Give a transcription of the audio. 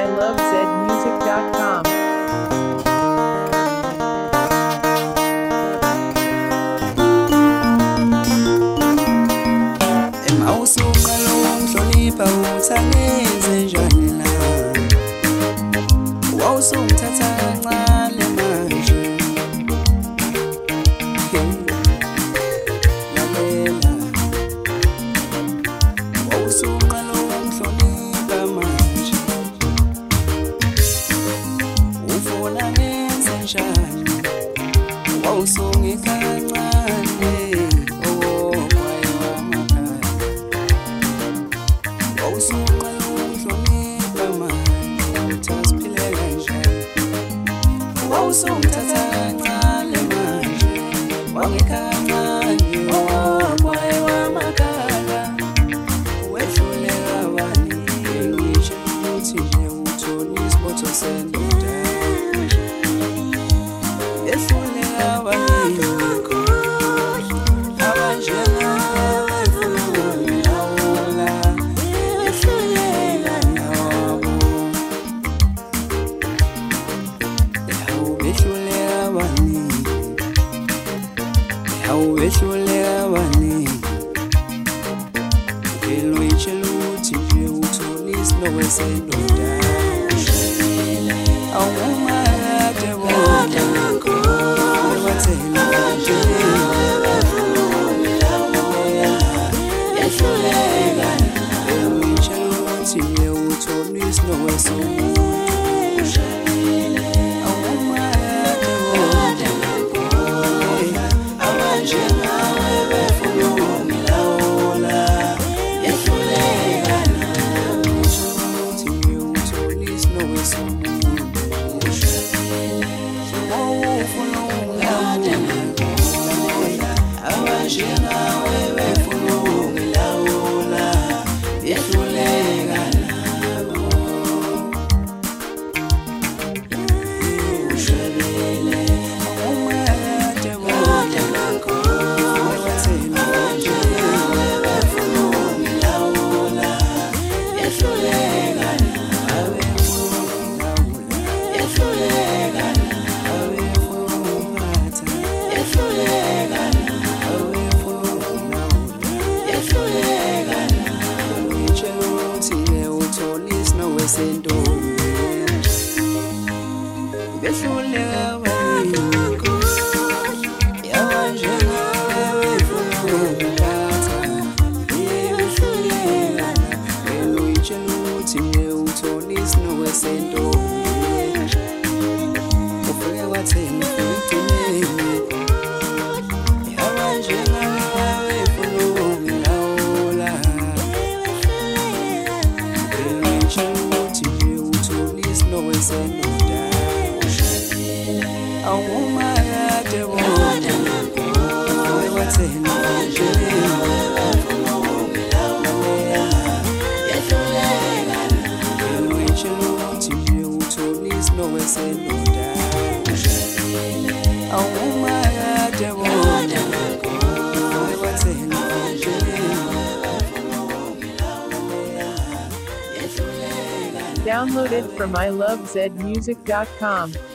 mylovezmusic.com. Awusuqala ukungihlonipha uthangenze njani na? Wawusungithatha kancane manje. Lalela. Wawusuqala ukungihlonipha manje. Ufuna ngenze njani? Wawusungithatha kancane. Usungithatha kancane manje, wangikhancane okwaye wamakhala. Wehluleka bani, ngisho ukuthi nje uthole isibotho sendoda. Wehluleka bani, abanjengawe befuna ukungilawula. Wehluleka nabo. Wehluleka bani, ngelo itshela ukuthi nje uthole isilobo sendoda. Awumakade bodwa ewathela nje. Yehluleka, ngelo itshela ukuthi nje uthole isilobo sendoda. Behluleka bani, yabanjengawe befuna ukungiphatha. Behluleka, ngelo itshela ukuthi nje uthole isinokwe sentombi. Ufike wathena ugcineni, yabanjengawe befuna ukungilawula. Ngelo itshela ukuthi nje uthole isinokwe sentombi. Awumakade bodwa ewathela nje. Ngelo itshela ukuthi nje uthole isilobo sendoda. Awumakade bodwa ewathela nje. Download it from mylovezmusic.com.